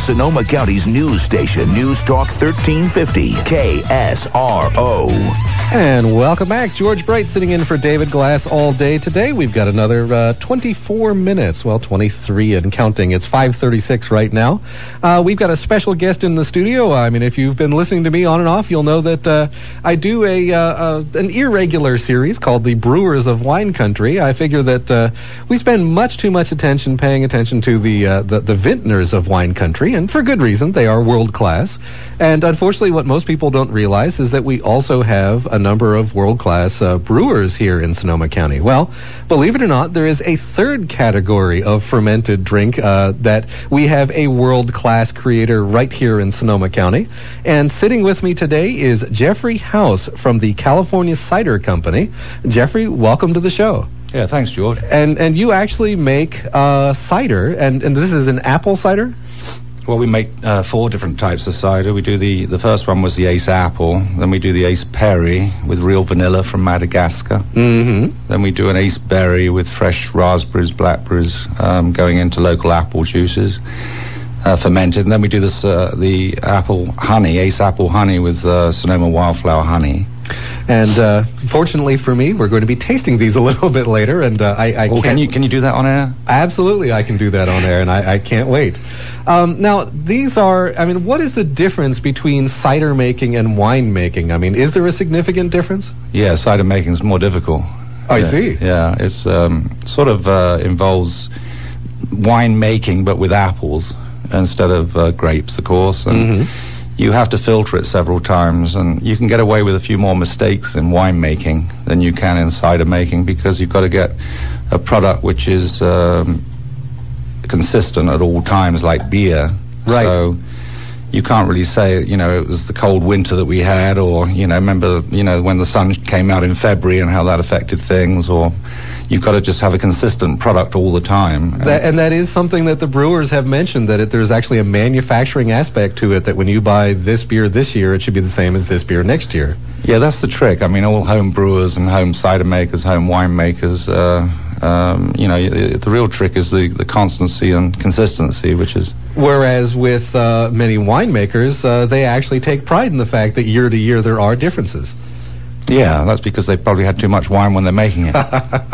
Sonoma County's news station, News Talk 1350, KSRO. And welcome back. George Bright sitting in for David Glass all day today. We've got another 24 minutes. Well, 23 and counting. It's 5:36 right now. We've got a special guest in the studio. I mean, if you've been listening to me on and off, you'll know that I do an irregular series called The Brewers of Wine Country. I figure that we spend much too much attention paying attention to the vintners of wine country, and for good reason. They are world class. And unfortunately, what most people don't realize is that we also have a number of world-class brewers here in Sonoma County. Well, believe it or not, there is a third category of fermented drink that we have a world-class creator right here in Sonoma County. And sitting with me today is Jeffrey House from the California Cider Company. Jeffrey, welcome to the show. Yeah, thanks, George. And you actually make cider, and this is an apple cider? Well, we make 4 different types of cider. We do the first one was the Ace Apple. Then we do the Ace Perry with real vanilla from Madagascar. Mm-hmm. Then we do an Ace Berry with fresh raspberries, blackberries, going into local apple juices, fermented. And then we do this the apple honey, Ace Apple Honey with Sonoma Wildflower Honey. And fortunately for me, we're going to be tasting these a little bit later. And I can you do that on air? Absolutely, I can do that on air, and I can't wait. Now, these are, I mean, what is the difference between cider making and wine making? I mean, is there a significant difference? Yeah, cider making is more difficult. I see. Yeah, it's sort of involves wine making, but with apples instead of grapes, of course. And you have to filter it several times, and you can get away with a few more mistakes in wine making than you can in cider making, because you've got to get a product which is consistent at all times, like beer. Right. So you can't really say, it was the cold winter that we had, or, remember, when the sun came out in February and how that affected things, or you've got to just have a consistent product all the time. And that is something that the brewers have mentioned, that there's actually a manufacturing aspect to it, that when you buy this beer this year, it should be the same as this beer next year. Yeah, that's the trick. I mean, all home brewers and home cider makers, home wine makers, the real trick is the constancy and consistency, which is... Whereas with many winemakers, they actually take pride in the fact that year to year there are differences. Yeah, that's because they probably had too much wine when they're making it.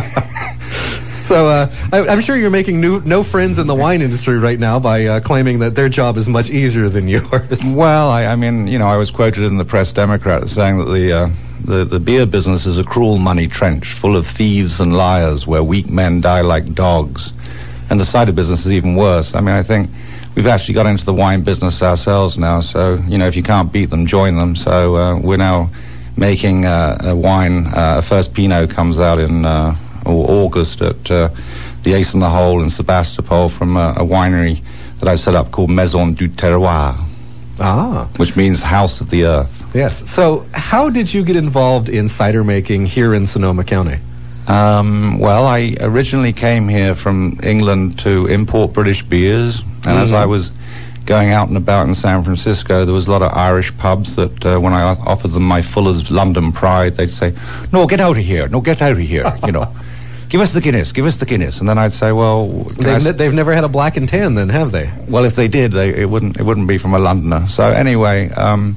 So I'm sure you're making no friends in the wine industry right now by claiming that their job is much easier than yours. Well, I was quoted in the Press Democrat saying that the beer business is a cruel money trench full of thieves and liars where weak men die like dogs. And the cider business is even worse. I mean, I think we've actually got into the wine business ourselves now, so, if you can't beat them, join them. So we're now making a wine. First Pinot comes out in August at the Ace in the Hole in Sebastopol from a winery that I've set up called Maison du Terroir, which means House of the Earth. Yes. So how did you get involved in cider making here in Sonoma County? Well, I originally came here from England to import British beers, and as I was going out and about in San Francisco, there was a lot of Irish pubs that when I offered them my Fuller's London Pride, they'd say, "No, get out of here. No, get out of here." Give us the Guinness. Give us the Guinness. And then I'd say, "Well, they've never had a black and tan, then, have they?" Well, if they did, it wouldn't be from a Londoner. So anyway,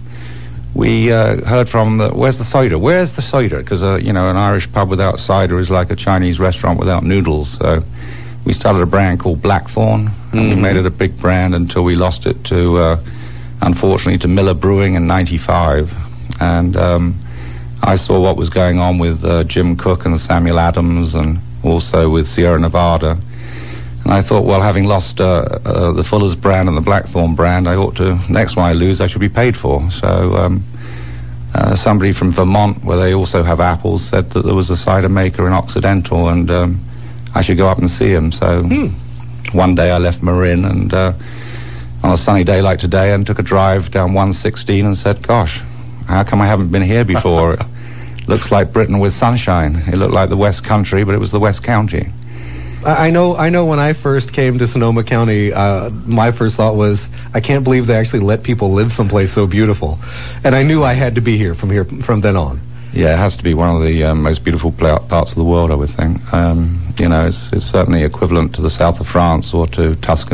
we heard from where's the cider? Where's the cider? Because an Irish pub without cider is like a Chinese restaurant without noodles. So we started a brand called Blackthorn, and we made it a big brand until we lost it to, unfortunately, to Miller Brewing in '95. And I saw what was going on with Jim Cook and Samuel Adams, and also with Sierra Nevada. And I thought, well, having lost the Fuller's brand and the Blackthorn brand, next one I lose, I should be paid for. So somebody from Vermont, where they also have apples, said that there was a cider maker in Occidental, and I should go up and see him. So one day I left Marin, and on a sunny day like today, and took a drive down 116 and said, gosh, how come I haven't been here before? It looks like Britain with sunshine. It looked like the West Country, but it was the West County. I know when I first came to Sonoma County, my first thought was, I can't believe they actually let people live someplace so beautiful. And I knew I had to be here from then on. Yeah, it has to be one of the most beautiful parts of the world, I would think. It's certainly equivalent to the south of France or to Tuscany.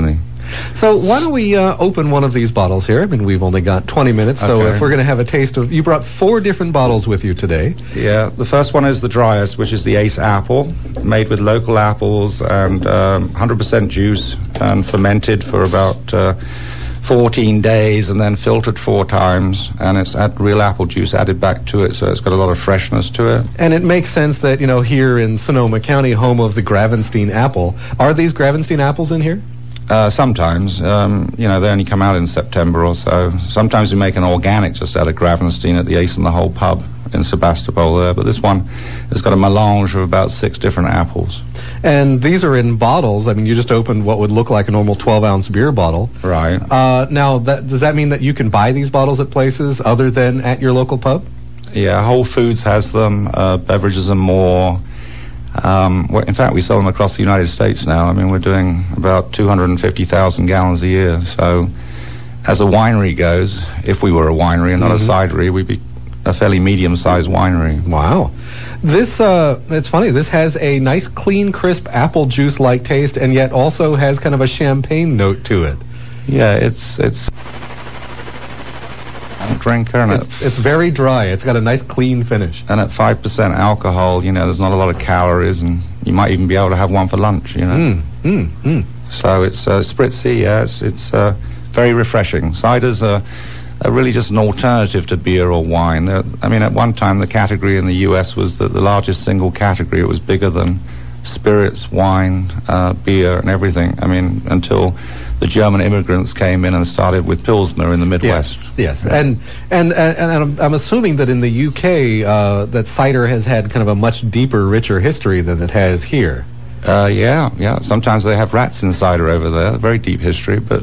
So why don't we open one of these bottles here? I mean, we've only got 20 minutes, so Okay. if we're going to have a taste of... You brought 4 different bottles with you today. Yeah, the first one is the driest, which is the Ace Apple, made with local apples and 100% juice and fermented for about 14 days and then filtered 4 times, and it's had real apple juice added back to it, so it's got a lot of freshness to it. And it makes sense that, you know, here in Sonoma County, home of the Gravenstein apple, are these Gravenstein apples in here? Sometimes, you know, they only come out in September or so. Sometimes we make an organic just out of Gravenstein at the Ace and the Hole pub in Sebastopol there, but this one has got a melange of about 6 different apples. And these are in bottles. I mean, you just opened what would look like a normal 12-ounce beer bottle. Right. Now, does that mean that you can buy these bottles at places other than at your local pub? Yeah, Whole Foods has them, Beverages and More. In fact, we sell them across the United States now. I mean, we're doing about 250,000 gallons a year. So, as a winery goes, if we were a winery and not a cidery, we'd be a fairly medium-sized winery. Wow. This, it's funny, this has a nice, clean, crisp apple juice-like taste, and yet also has kind of a champagne note to it. Yeah, it's drinker, and It's very dry. It's got a nice, clean finish. and at 5% alcohol, you know, there's not a lot of calories, and you might even be able to have one for lunch, you know. So it's spritzy, yeah, it's very refreshing. Ciders are really just an alternative to beer or wine. I mean, at one time, the category in the U.S. was the largest single category. It was bigger than spirits, wine, beer, and everything. I mean, until the German immigrants came in and started with Pilsner in the Midwest. Yes. And I'm assuming that in the UK, that cider has had kind of a much deeper, richer history than it has here. Yeah. Sometimes they have rats in cider over there. Very deep history, but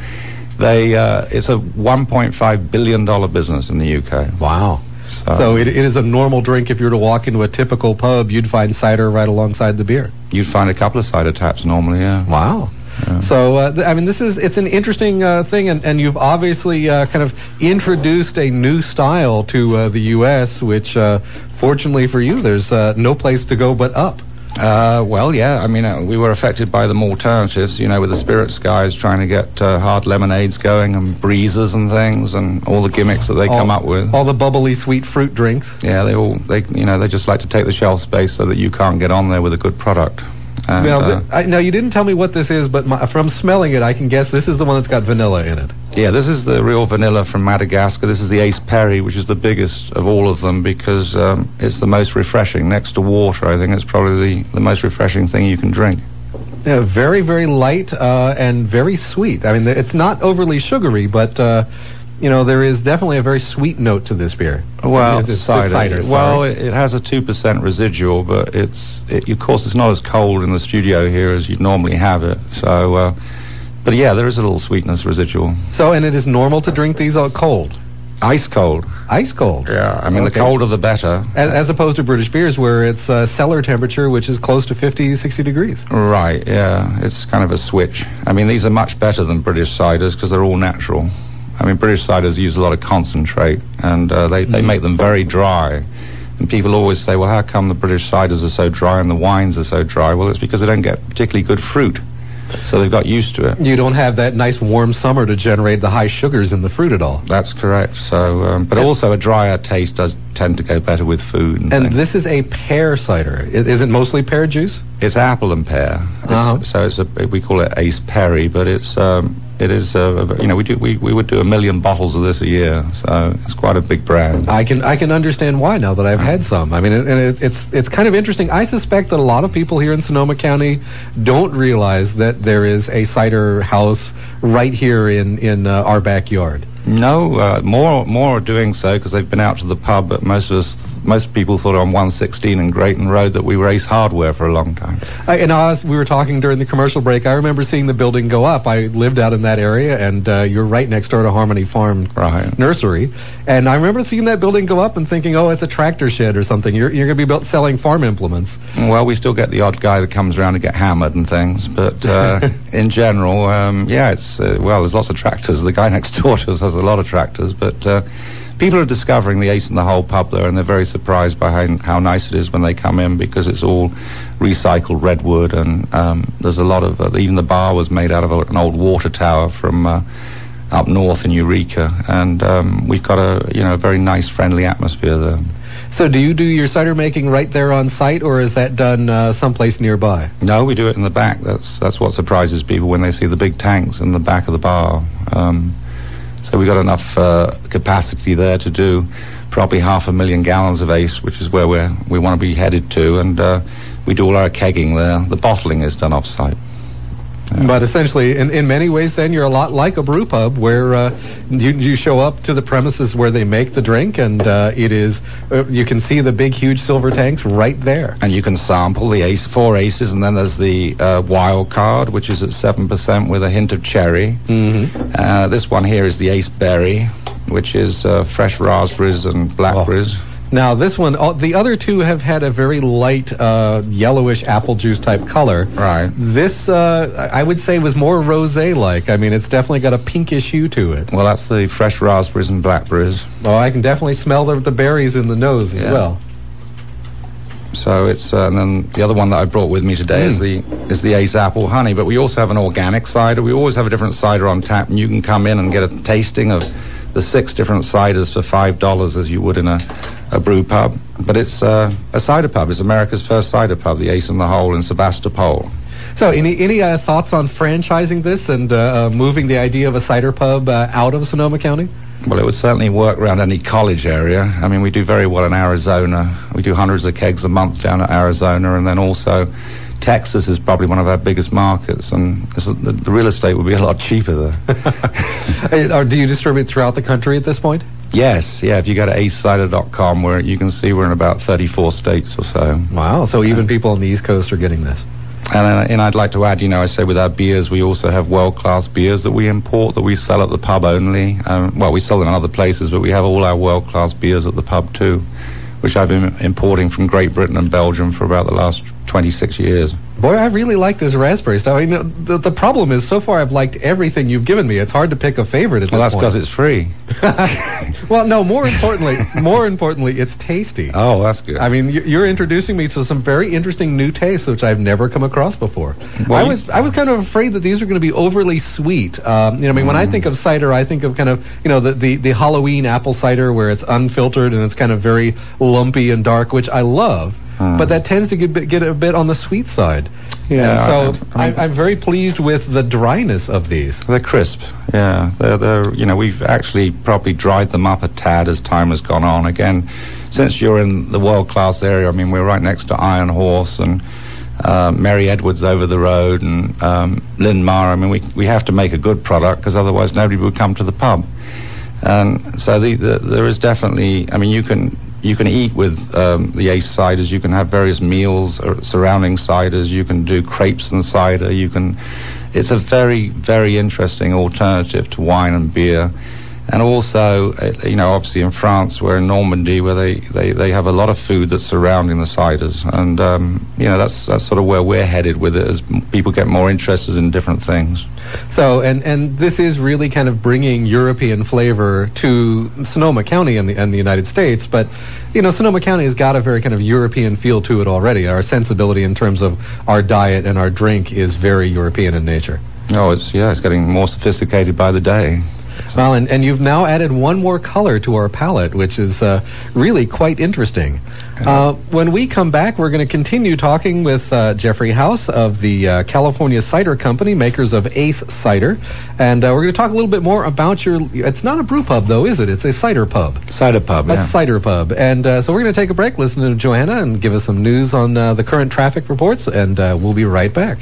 it's a $1.5 billion business in the UK. Wow. So it is a normal drink. If you were to walk into a typical pub, you'd find cider right alongside the beer. You'd find a couple of cider taps normally, yeah. Wow. Yeah. So, I mean, it's an interesting thing, and you've obviously kind of introduced a new style to the U.S., which, fortunately for you, there's no place to go but up. Well, yeah, I mean, we were affected by them alternatives, you know, with the spirits guys trying to get hard lemonades going and breezers and things and all the gimmicks that they come up with. All the bubbly sweet fruit drinks. Yeah, they just like to take the shelf space so that you can't get on there with a good product. And, now, you didn't tell me what this is, but from smelling it, I can guess this is the one that's got vanilla in it. Yeah, this is the real vanilla from Madagascar. This is the Ace Perry, which is the biggest of all of them because it's the most refreshing. Next to water, I think it's probably the most refreshing thing you can drink. Yeah, very, very light and very sweet. I mean, it's not overly sugary, but... you know, there is definitely a very sweet note to this beer. Well, it's cider. Well, it has a 2% residual, but of course, it's not as cold in the studio here as you'd normally have it. So, but yeah, there is a little sweetness residual. So, and it is normal to drink these cold? Ice cold. Ice cold? Yeah, I mean, the colder the better. As opposed to British beers where it's cellar temperature, which is close to 50, 60 degrees. Right, yeah. It's kind of a switch. I mean, these are much better than British ciders because they're all natural. I mean, British ciders use a lot of concentrate, and they make them very dry. And people always say, well, how come the British ciders are so dry and the wines are so dry? Well, it's because they don't get particularly good fruit, so they've got used to it. You don't have that nice warm summer to generate the high sugars in the fruit at all. That's correct. So, but also a drier taste does tend to go better with food. And this is a pear cider. Is it mostly pear juice? It's apple and pear. So we call it Ace Perry, but it is, you know, we would do 1 million bottles of this a year, so it's quite a big brand. I can understand why now that I've had some. I mean, it's kind of interesting. I suspect that a lot of people here in Sonoma County don't realize that there is a cider house right here in our backyard. No, more are doing so because they've been out to the pub, but most people thought on 116 and Grayton Road that we were Ace Hardware for a long time. And as we were talking during the commercial break, I remember seeing the building go up. I lived out in that area, and you're right next door to Harmony Farm Nursery. And I remember seeing that building go up and thinking, oh, it's a tractor shed or something. You're going to be selling farm implements. Well, we still get the odd guy that comes around to get hammered and things, but in general, yeah, there's lots of tractors. The guy next door to us has a lot of tractors, but people are discovering the Ace in the Hole pub there, and they're very surprised by how nice it is when they come in, because it's all recycled redwood, and there's a lot of even the bar was made out of an old water tower from up north in Eureka, and we've got a very nice, friendly atmosphere there. So do you do your cider making right there on site, or is that done someplace nearby? No, we do it in the back. That's what surprises people when they see the big tanks in the back of the bar. So we've got enough capacity there to do probably 500,000 gallons of Ace, which is where we want to be headed to, and we do all our kegging there. The bottling is done off-site. But essentially, in many ways, then, you're a lot like a brew pub, where you show up to the premises where they make the drink, and it is you can see the big, huge silver tanks right there. And you can sample the four aces, and then there's the wild card, which is at 7% with a hint of cherry. Mm-hmm. This one here is the Ace Berry, which is fresh raspberries and blackberries. Oh. Now, this one, the other two have had a very light yellowish apple juice type color. Right. This, I would say, was more rosé-like. I mean, it's definitely got a pinkish hue to it. Well, that's the fresh raspberries and blackberries. Oh, I can definitely smell the berries in the nose as well. So it's, and then the other one that I brought with me today is the Ace Apple Honey. But we also have an organic cider. We always have a different cider on tap, and you can come in and get a tasting of the 6 different ciders for $5 as you would in a brew pub. But it's a cider pub. It's America's first cider pub, the Ace in the Hole in Sebastopol. So any thoughts on franchising this and moving the idea of a cider pub out of Sonoma County? Well, it would certainly work around any college area. I mean, we do very well in Arizona. We do hundreds of kegs a month down at Arizona, and then also Texas is probably one of our biggest markets, and the real estate would be a lot cheaper there. Or do you distribute throughout the country at this point? Yes, yeah. If you go to acecider.com, where you can see we're in about 34 states or so. Wow, so even people on the East Coast are getting this. And I'd like to add, I say with our beers, we also have world-class beers that we import, that we sell at the pub only. Well, we sell them in other places, but we have all our world-class beers at the pub too, which I've been importing from Great Britain and Belgium for about the last 26 years. Boy, I really like this raspberry stuff. I mean, the problem is, so far I've liked everything you've given me. It's hard to pick a favorite at this point. Well, that's because it's free. Well, no, more importantly, it's tasty. Oh, that's good. I mean, you're introducing me to some very interesting new tastes, which I've never come across before. Well, I was kind of afraid that these are going to be overly sweet. I mean, when I think of cider, I think of kind of, the Halloween apple cider where it's unfiltered and it's kind of very lumpy and dark, which I love. But that tends to get a bit on the sweet side. Yeah. So I'm very pleased with the dryness of these. They're crisp. Yeah. They're we've actually probably dried them up a tad as time has gone on. Again, since you're in the world-class area, I mean, we're right next to Iron Horse and Mary Edwards over the road and Linmar. I mean, we have to make a good product because otherwise nobody would come to the pub. And so there is definitely, I mean, you can eat with the Ace ciders. You can have various meals surrounding ciders. You can do crepes and cider. It's a very, very interesting alternative to wine and beer. And also, obviously in France, we're in Normandy, where they have a lot of food that's surrounding the ciders. And, that's sort of where we're headed with it, as people get more interested in different things. So, and this is really kind of bringing European flavor to Sonoma County and the United States. But, Sonoma County has got a very kind of European feel to it already. Our sensibility in terms of our diet and our drink is very European in nature. Oh, it's getting more sophisticated by the day. Well, and you've now added one more color to our palette, which is really quite interesting. When we come back, we're going to continue talking with Jeffrey House of the California Cider Company, makers of Ace Cider. And we're going to talk a little bit more about it's not a brew pub, though, is it? It's a cider pub. Cider pub, yeah. A cider pub. And so we're going to take a break, listen to Joanna, and give us some news on the current traffic reports, and we'll be right back.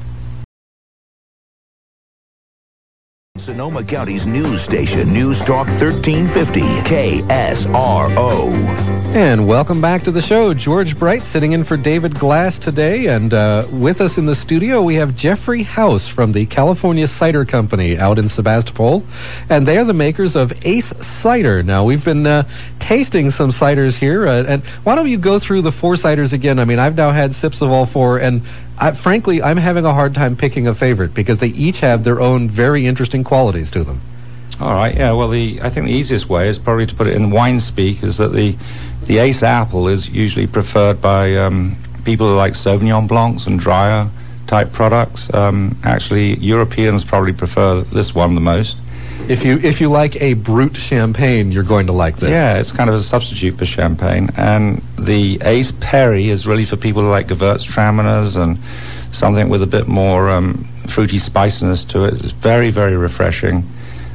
Sonoma County's news station, News Talk 1350, KSRO. And welcome back to the show. George Bright sitting in for David Glass today. And with us in the studio, we have Jeffrey House from the California Cider Company out in Sebastopol. And they are the makers of Ace Cider. Now, we've been tasting some ciders here. And why don't you go through the 4 ciders again? I mean, I've now had sips of all 4, and frankly, I'm having a hard time picking a favorite because they each have their own very interesting qualities to them. All right, yeah. Well, I think the easiest way is probably to put it in wine speak, is that the Ace Apple is usually preferred by people who like Sauvignon Blancs and drier type products. Actually, Europeans probably prefer this one the most. If you like a brut champagne, you're going to like this. Yeah, it's kind of a substitute for champagne. And the Ace Perry is really for people who like Gewürztraminers and something with a bit more fruity spiciness to it. It's very, very refreshing.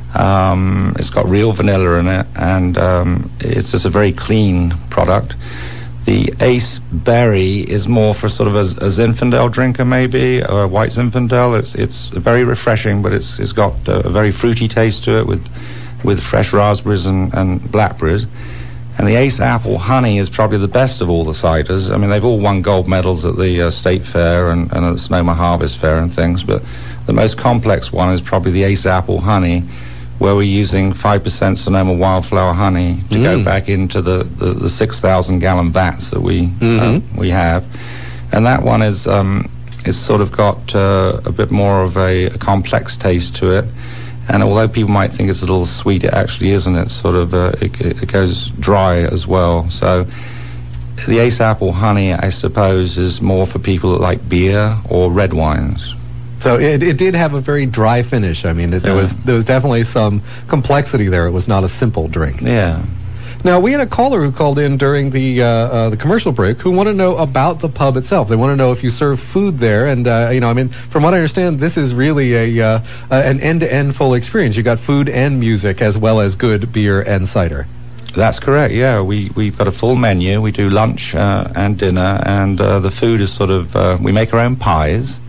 It's got real vanilla in it, and it's just a very clean product. The Ace Berry is more for sort of a Zinfandel drinker, maybe, or a white Zinfandel. It's very refreshing, but it's got a very fruity taste to it with fresh raspberries and blackberries. And the Ace Apple Honey is probably the best of all the ciders. I mean, they've all won gold medals at the State Fair and at the Sonoma Harvest Fair and things, but the most complex one is probably the Ace Apple Honey, where we're using 5% Sonoma wildflower honey to go back into the 6,000-gallon vats that we have. And that one is sort of got a bit more of a complex taste to it. And although people might think it's a little sweet, it actually isn't. It's sort of, it goes dry as well. So the Ace Apple Honey, I suppose, is more for people that like beer or red wines. So it did have a very dry finish. I mean, there was definitely some complexity there. It was not a simple drink. Yeah. Now, we had a caller who called in during the commercial break who wanted to know about the pub itself. They want to know if you serve food there. And, I mean, from what I understand, this is really an end-to-end full experience. You got food and music as well as good beer and cider. That's correct, yeah. We've got a full menu. We do lunch and dinner, and the food is sort of, we make our own pies.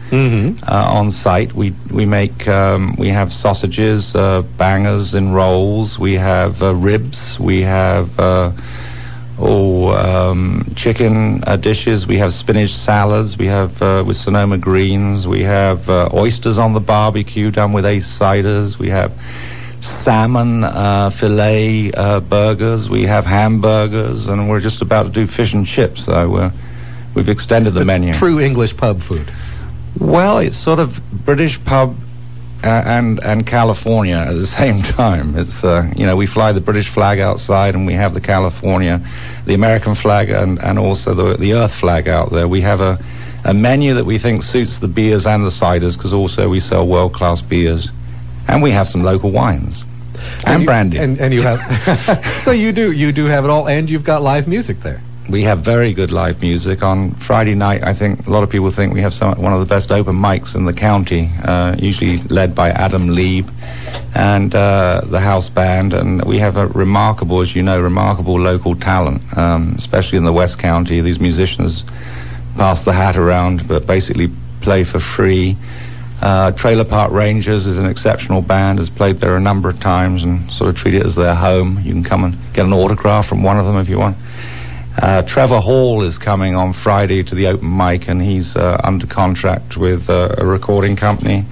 On site. We make we have sausages, bangers in rolls. We have ribs. We have chicken dishes. We have spinach salads. We have with Sonoma greens. We have oysters on the barbecue done with Ace ciders. We have salmon fillet burgers. We have hamburgers, and we're just about to do fish and chips. So we've extended the menu. True English pub food. Well, it's sort of British pub and California at the same time. It's we fly the British flag outside, and we have the California, the American flag, and also the Earth flag out there. We have a menu that we think suits the beers and the ciders, because also we sell world-class beers, and we have some local wines and brandy. And you have so you do have it all, and you've got live music there. We have very good live music. On Friday night, I think a lot of people think we have one of the best open mics in the county, usually led by Adam Lieb and the house band. And we have a remarkable local talent, especially in the West County. These musicians pass the hat around, but basically play for free. Trailer Park Rangers is an exceptional band, has played there a number of times and sort of treat it as their home. You can come and get an autograph from one of them if you want. Trevor Hall is coming on Friday to the open mic, and he's under contract with a recording company.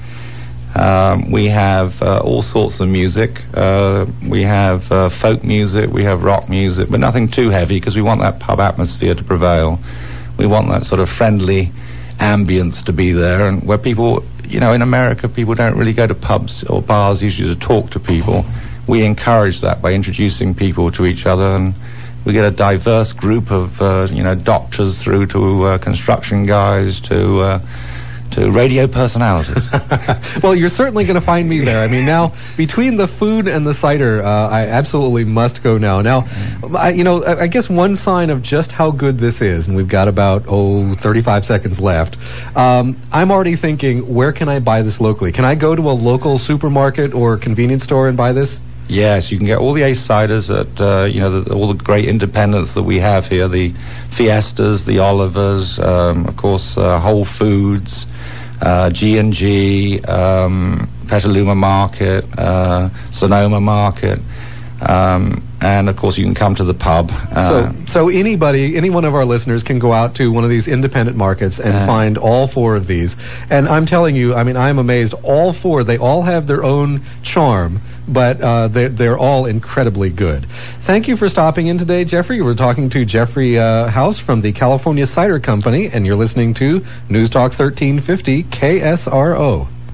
We have all sorts of music. We have folk music, we have rock music, but nothing too heavy, because we want that pub atmosphere to prevail. We want that sort of friendly ambience to be there, and where people, in America, people don't really go to pubs or bars usually to talk to people. We encourage that by introducing people to each other, and we get a diverse group of, doctors through to construction guys to radio personalities. Well, you're certainly going to find me there. I mean, now, between the food and the cider, I absolutely must go now. Now, I guess one sign of just how good this is, and we've got about, 35 seconds left, I'm already thinking, where can I buy this locally? Can I go to a local supermarket or convenience store and buy this? Yes, you can get all the Ace ciders at all the great independents that we have here, the Fiestas, the Olivers, of course Whole Foods, G&G, Petaluma Market, Sonoma Market, and of course you can come to the pub. So any one of our listeners can go out to one of these independent markets and find all four of these. And I'm telling you, I mean, I'm amazed. All four, they all have their own charm, but they're all incredibly good. Thank you for stopping in today, Jeffrey. We're talking to Jeffrey House from the California Cider Company, and you're listening to News Talk 1350 KSRO.